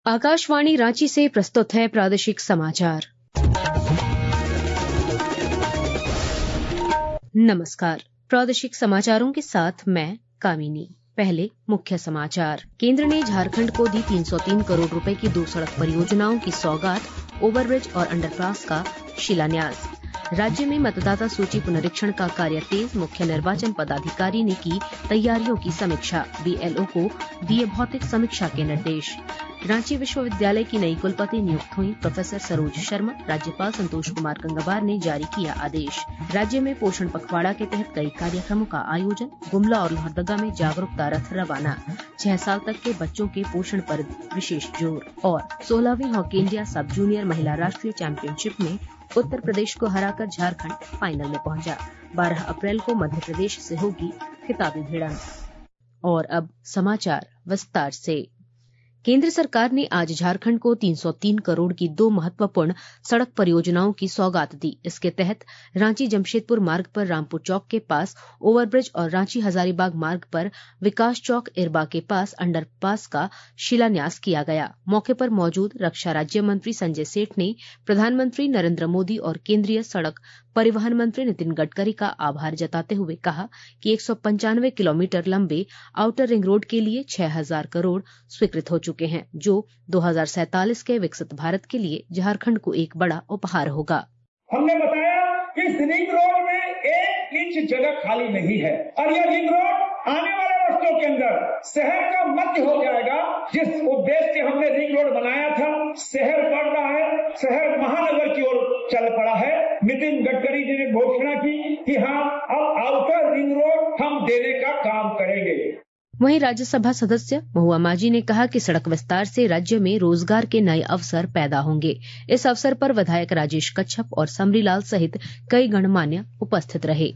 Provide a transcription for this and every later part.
आकाशवाणी रांची से प्रस्तुत है प्रादेशिक समाचार। नमस्कार, प्रादेशिक समाचारों के साथ मैं कामिनी। पहले मुख्य समाचार। केंद्र ने झारखंड को दी 303 करोड़ रुपए की 2 सड़क परियोजनाओं की सौगात, ओवरब्रिज और अंडरपास का शिलान्यास। राज्य में मतदाता सूची पुनरीक्षण का कार्य तेज, मुख्य निर्वाचन पदाधिकारी ने की तैयारियों की समीक्षा। बीएलओ को दिए भौतिक समीक्षा के निर्देश। रांची विश्वविद्यालय की नई कुलपति नियुक्त हुई प्रोफेसर सरोज शर्मा। राज्यपाल संतोष कुमार गंगवार ने जारी किया आदेश। राज्य में पोषण पखवाड़ा के तहत कई कार्यक्रमों का आयोजन। गुमला और लोहरदगा में जागरूकता रथ रवाना। 6 साल तक के बच्चों के पोषण पर विशेष जोर। और 16वीं हॉकी इंडिया सब जूनियर महिला राष्ट्रीय चैंपियनशिप में उत्तर प्रदेश को हराकर झारखंड फाइनल में पहुंचा। 12 अप्रैल को मध्य प्रदेश से होगी खिताबी भिड़ंत। और अब समाचार विस्तार से। केंद्र सरकार ने आज झारखंड को 303 करोड़ की 2 महत्वपूर्ण सड़क परियोजनाओं की सौगात दी। इसके तहत रांची जमशेदपुर मार्ग पर रामपुर चौक के पास ओवरब्रिज और रांची हजारीबाग मार्ग पर विकास चौक इरबा के पास अंडरपास का शिलान्यास किया गया। मौके पर मौजूद रक्षा राज्य मंत्री संजय सेठ ने प्रधानमंत्री नरेंद्र मोदी और केंद्रीय सड़क परिवहन मंत्री नितिन गडकरी का आभार जताते हुए कहा कि 195 किलोमीटर लंबे आउटर रिंग रोड के लिए 6000 करोड़ स्वीकृत हो चुके हैं, जो 2047 के विकसित भारत के लिए झारखंड को एक बड़ा उपहार होगा। हमने बताया कि इस रिंग रोड में 1 इंच जगह खाली नहीं है और यह रिंग रोड आने वाले वर्षों के अंदर शहर का मध्य हो जाएगा। जिस उद्देश्य से हमने रिंग रोड बनाया था, शहर बढ़ रहा है, शहर महानगर की ओर चल पड़ा है। नितिन गडकरी जी ने घोषणा की कि हाँ, अब आउटर रिंग रोड हम देने का काम करेंगे। वहीं राज्यसभा सदस्य महुआ माझी ने कहा कि सड़क विस्तार से राज्य में रोजगार के नए अवसर पैदा होंगे। इस अवसर पर विधायक राजेश कच्छप और समरीलाल सहित कई गणमान्य उपस्थित रहे।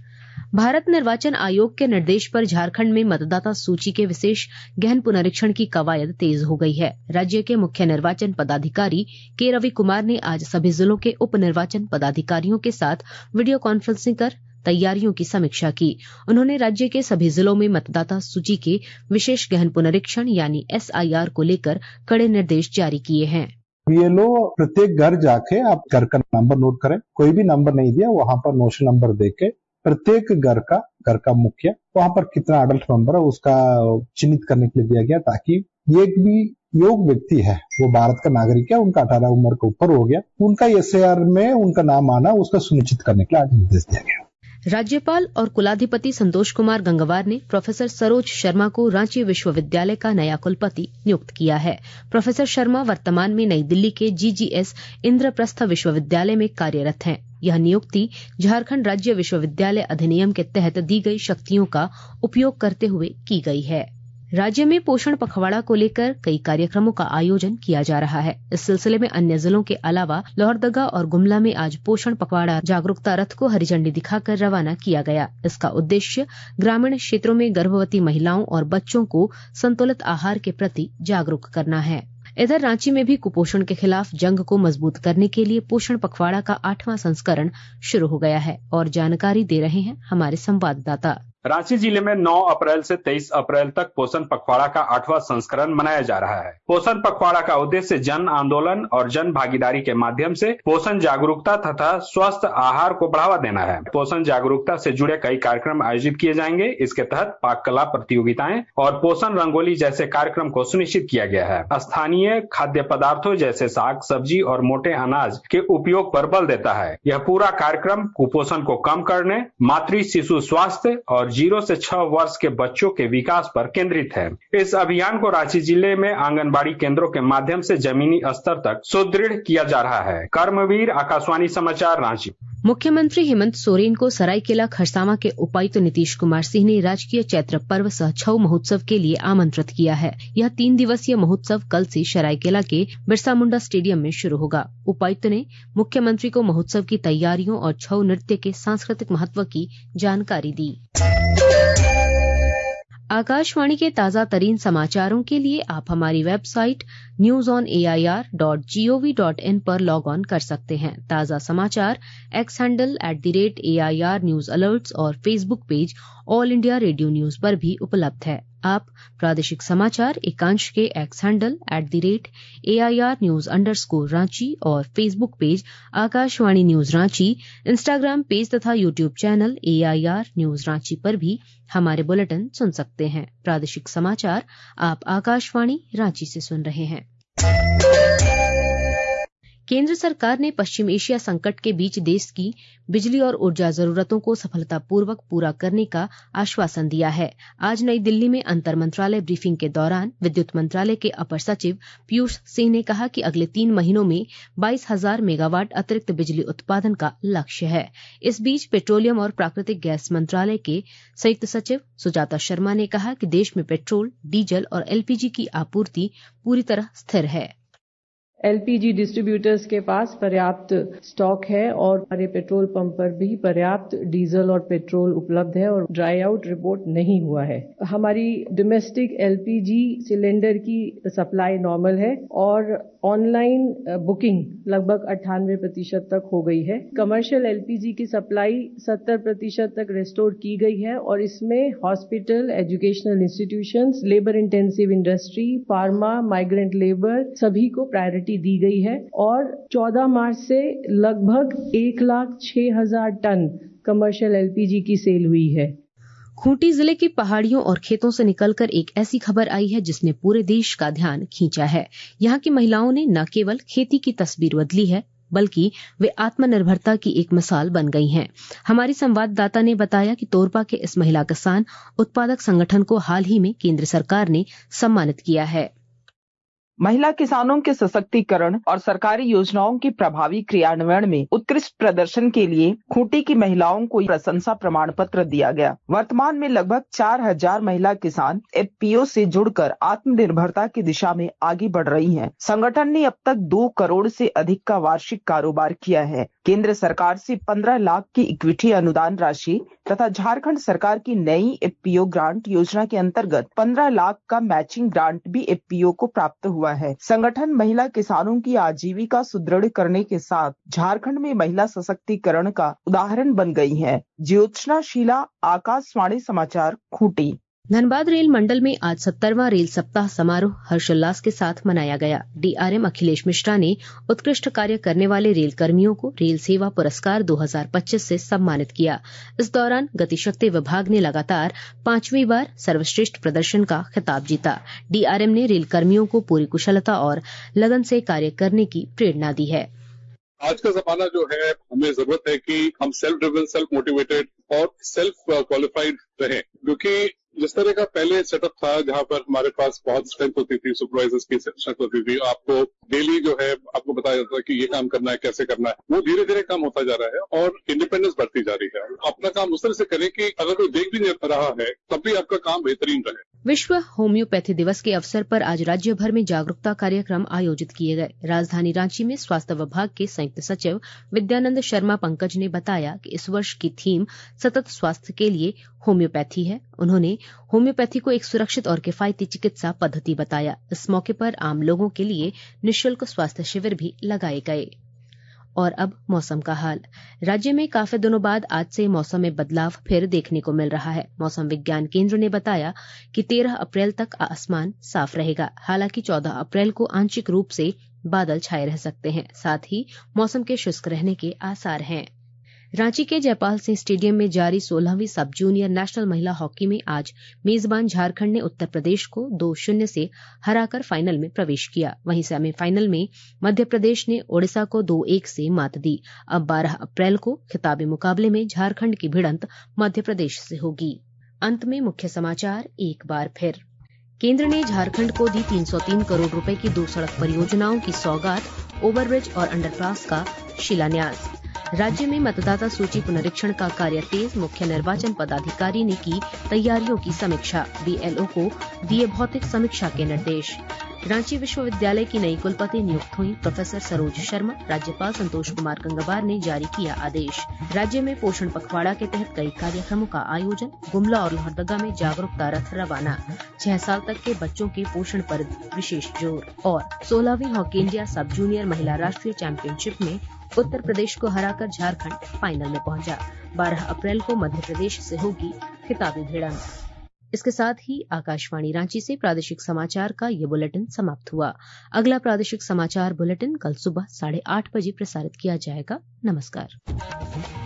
भारत निर्वाचन आयोग के निर्देश पर झारखंड में मतदाता सूची के विशेष गहन पुनरीक्षण की कवायद तेज हो गई है। राज्य के मुख्य निर्वाचन पदाधिकारी के रवि कुमार ने आज सभी जिलों के उप निर्वाचन पदाधिकारियों के साथ वीडियो कॉन्फ्रेंसिंग कर तैयारियों की समीक्षा की। उन्होंने राज्य के सभी जिलों में मतदाता सूची के विशेष गहन पुनरीक्षण यानी SIR को लेकर कड़े निर्देश जारी किए हैं। बीएलओ प्रत्येक घर जाके आप घर का नंबर नोट करें। कोई भी नंबर नहीं दिया, वहां पर नोशन नंबर देके प्रत्येक घर का मुखिया वहां पर कितना अडल्ट मेंबर है उसका चिन्हित करने के लिए दिया गया, ताकि एक भी योग व्यक्ति है वो भारत का नागरिक है, उनका 18 उम्र के ऊपर हो गया, उनका SIR में उनका नाम आना उसका सुनिश्चित करने के लिए आज निर्देश दिया गया। राज्यपाल और कुलाधिपति संतोष कुमार गंगवार ने प्रोफेसर सरोज शर्मा को रांची विश्वविद्यालय का नया कुलपति नियुक्त किया है। प्रोफेसर शर्मा वर्तमान में नई दिल्ली के GGS इंद्रप्रस्थ विश्वविद्यालय में कार्यरत हैं। यह नियुक्ति झारखंड राज्य विश्वविद्यालय अधिनियम के तहत दी गई शक्तियों का उपयोग करते हुए की गई है। राज्य में पोषण पखवाड़ा को लेकर कई कार्यक्रमों का आयोजन किया जा रहा है। इस सिलसिले में अन्य जिलों के अलावा लोहरदगा और गुमला में आज पोषण पखवाड़ा जागरूकता रथ को हरी झंडी दिखाकर रवाना किया गया। इसका उद्देश्य ग्रामीण क्षेत्रों में गर्भवती महिलाओं और बच्चों को संतुलित आहार के प्रति जागरूक करना है। इधर रांची में भी कुपोषण के खिलाफ जंग को मजबूत करने के लिए पोषण पखवाड़ा का 8वां संस्करण शुरू हो गया है और जानकारी दे रहे हैं हमारे संवाददाता। रांची जिले में 9 अप्रैल से 23 अप्रैल तक पोषण पखवाड़ा का 8वां संस्करण मनाया जा रहा है। पोषण पखवाड़ा का उद्देश्य जन आंदोलन और जन भागीदारी के माध्यम से पोषण जागरूकता तथा स्वस्थ आहार को बढ़ावा देना है। पोषण जागरूकता से जुड़े कई कार्यक्रम आयोजित किए जाएंगे। इसके तहत पाक कला प्रतियोगिताएं और पोषण रंगोली जैसे कार्यक्रम को सुनिश्चित किया गया है। स्थानीय खाद्य पदार्थों जैसे साग, सब्जी और मोटे अनाज के उपयोग पर बल देता है। यह पूरा कार्यक्रम कुपोषण को कम करने, मातृ शिशु स्वास्थ्य और 0 से 6 वर्ष के बच्चों के विकास पर केंद्रित है। इस अभियान को रांची जिले में आंगनबाड़ी केंद्रों के माध्यम से जमीनी स्तर तक सुदृढ़ किया जा रहा है। कर्मवीर, आकाशवाणी समाचार, रांची। मुख्यमंत्री हेमंत सोरेन को सरायकेला खरसावां के उपायुक्त नीतीश कुमार सिंह ने राजकीय चैत्र पर्व सह छऊ महोत्सव के लिए आमंत्रित किया है। यह 3 दिवसीय महोत्सव कल से सरायकेला के बिरसा मुंडा स्टेडियम में शुरू होगा। उपायुक्त ने मुख्यमंत्री को महोत्सव की तैयारियों और छऊ नृत्य के सांस्कृतिक महत्व की जानकारी दी। आकाशवाणी के ताजा तरीन समाचारों के लिए आप हमारी वेबसाइट newsonair.gov.in पर लॉग ऑन कर सकते हैं। ताज़ा समाचार X handle @AIR news alerts और Facebook page all India radio news पर भी उपलब्ध है। आप प्रादेशिक समाचार एकांश के X handle @AIR news _Ranchi और Facebook page Akashvani news Ranchi, Instagram page तथा YouTube channel AIR news Ranchi पर भी हमारे बुलेटिन सुन सकते हैं। प्रादेशिक समाचार आप आकाशवाणी रांची से सुन रहे हैं। केंद्र सरकार ने पश्चिम एशिया संकट के बीच देश की बिजली और ऊर्जा जरूरतों को सफलतापूर्वक पूरा करने का आश्वासन दिया है। आज नई दिल्ली में अंतर मंत्रालय ब्रीफिंग के दौरान विद्युत मंत्रालय के अपर सचिव पीयूष सिंह ने कहा कि अगले 3 महीनों में 22,000 मेगावाट अतिरिक्त बिजली उत्पादन का लक्ष्य है। इस बीच पेट्रोलियम और प्राकृतिक गैस मंत्रालय के संयुक्त सचिव सुजाता शर्मा ने कहा कि देश में पेट्रोल, डीजल और LPG की आपूर्ति पूरी तरह स्थिर है। LPG डिस्ट्रीब्यूटर्स के पास पर्याप्त स्टॉक है और हमारे पेट्रोल पंप पर भी पर्याप्त डीजल और पेट्रोल उपलब्ध है और ड्राई आउट रिपोर्ट नहीं हुआ है। हमारी डोमेस्टिक LPG सिलेंडर की सप्लाई नॉर्मल है और ऑनलाइन बुकिंग लगभग 98% तक हो गई है। कमर्शियल LPG की सप्लाई 70% तक रिस्टोर की गई है और इसमें hospital, educational institutions, labour intensive industry, pharma, migrant labour सभी को प्रायोरिटी दी गई है और 14 मार्च से लगभग 1,06,000 टन कमर्शियल LPG की सेल हुई है। खूंटी जिले की पहाड़ियों और खेतों से निकलकर एक ऐसी खबर आई है जिसने पूरे देश का ध्यान खींचा है। यहाँ की महिलाओं ने न केवल खेती की तस्वीर बदली है बल्कि वे आत्मनिर्भरता की एक मिसाल बन गई हैं। हमारी संवाददाता ने बताया कि तोरपा के इस महिला किसान उत्पादक संगठन को हाल ही में केंद्र सरकार ने सम्मानित किया है। महिला किसानों के सशक्तिकरण और सरकारी योजनाओं के प्रभावी क्रियान्वयन में उत्कृष्ट प्रदर्शन के लिए खूंटी की महिलाओं को प्रशंसा प्रमाण पत्र दिया गया। वर्तमान में लगभग 4,000 महिला किसान FPO से जुड़कर आत्मनिर्भरता की दिशा में आगे बढ़ रही हैं। संगठन ने अब तक 2 करोड़ से अधिक का वार्षिक कारोबार किया है। केंद्र सरकार से 15 लाख की इक्विटी अनुदान राशि तथा झारखंड सरकार की नई FPO ग्रांट योजना के अंतर्गत 15 लाख का मैचिंग ग्रांट भी FPO को प्राप्त हुआ है। संगठन महिला किसानों की आजीविका सुदृढ़ करने के साथ झारखंड में महिला सशक्तिकरण का उदाहरण बन गई है। ज्योत्सना शीला, आकाशवाणी समाचार, खूंटी। धनबाद रेल मंडल में आज 70वां रेल सप्ताह समारोह हर्षोल्लास के साथ मनाया गया। DRM अखिलेश मिश्रा ने उत्कृष्ट कार्य करने वाले रेल कर्मियों को रेल सेवा पुरस्कार 2025 से सम्मानित किया। इस दौरान गतिशक्ति विभाग ने लगातार 5वीं बार सर्वश्रेष्ठ प्रदर्शन का खिताब जीता। DRM ने रेल कर्मियों को पूरी कुशलता और लगन से कार्य करने की प्रेरणा दी है। आज का जमाना जो है, हमें जरूरत है कि हम सेल्फ ड्रिवन, सेल्फ मोटिवेटेड और सेल्फ क्वालिफाइड रहें, क्योंकि जिस तरह का पहले सेटअप था जहां पर हमारे पास बहुत स्ट्रेंथ होती थी, सुपरवाइजर्स की स्ट्रेंथ होती थी, आपको डेली जो है आपको बताया जाता है कि ये काम करना है, कैसे करना है, वो धीरे धीरे कम होता जा रहा है और इंडिपेंडेंस बढ़ती जा रही है। अपना काम उस तरह से करें कि अगर कोई देख भी नहीं रहा है तब भी आपका काम बेहतरीन रहे। विश्व होम्योपैथी दिवस के अवसर पर आज राज्य भर में जागरूकता कार्यक्रम आयोजित किए गए। राजधानी रांची में स्वास्थ्य विभाग के संयुक्त सचिव विद्यानंद शर्मा पंकज ने बताया कि इस वर्ष की थीम सतत स्वास्थ्य के लिए होम्योपैथी है। उन्होंने होम्योपैथी को एक सुरक्षित और किफायती चिकित्सा पद्धति बताया। इस मौके पर आम लोगों के लिए निःशुल्क स्वास्थ्य शिविर भी लगाए गए। और अब मौसम का हाल। राज्य में काफी दिनों बाद आज से मौसम में बदलाव फिर देखने को मिल रहा है। मौसम विज्ञान केंद्र ने बताया कि 13 अप्रैल तक आसमान साफ रहेगा। हालांकि 14 अप्रैल को आंशिक रूप से बादल छाए रह सकते हैं। साथ ही मौसम के शुष्क रहने के आसार हैं। रांची के जयपाल सिंह स्टेडियम में जारी 16वीं सब जूनियर नेशनल महिला हॉकी में आज मेजबान झारखंड ने उत्तर प्रदेश को 2-0 से हराकर फाइनल में प्रवेश किया। वहीं सेमीफाइनल में मध्य प्रदेश ने ओडिशा को 2-1 से मात दी। अब 12 अप्रैल को खिताबी मुकाबले में झारखंड की भिड़ंत मध्य प्रदेश से होगी। अंत में मुख्य समाचार एक बार फिर। केंद्र ने झारखंड को दी 303 करोड़ रुपए की 2 सड़क परियोजनाओं की सौगात, ओवरब्रिज और अंडरपास का शिलान्यास। राज्य में मतदाता सूची पुनरीक्षण का कार्य तेज, मुख्य निर्वाचन पदाधिकारी ने की तैयारियों की समीक्षा। BLO को दिए भौतिक समीक्षा के निर्देश। रांची विश्वविद्यालय की नई कुलपति नियुक्त हुई प्रोफेसर सरोज शर्मा। राज्यपाल संतोष कुमार गंगवार ने जारी किया आदेश। राज्य में पोषण पखवाड़ा के तहत कई कार्यक्रमों का आयोजन। गुमला और लोहरदगा में जागरूकता रथ रवाना। 6 साल तक के बच्चों के पोषण पर विशेष जोर। और 16वीं हॉकी इंडिया सब जूनियर महिला राष्ट्रीय चैंपियनशिप में उत्तर प्रदेश को हराकर झारखंड फाइनल में पहुंचा। 12 अप्रैल को मध्य प्रदेश से होगी खिताबी भिड़ंत। इसके साथ ही आकाशवाणी रांची से प्रादेशिक समाचार का ये बुलेटिन समाप्त हुआ। अगला प्रादेशिक समाचार बुलेटिन कल सुबह 8:30 बजे प्रसारित किया जाएगा। नमस्कार।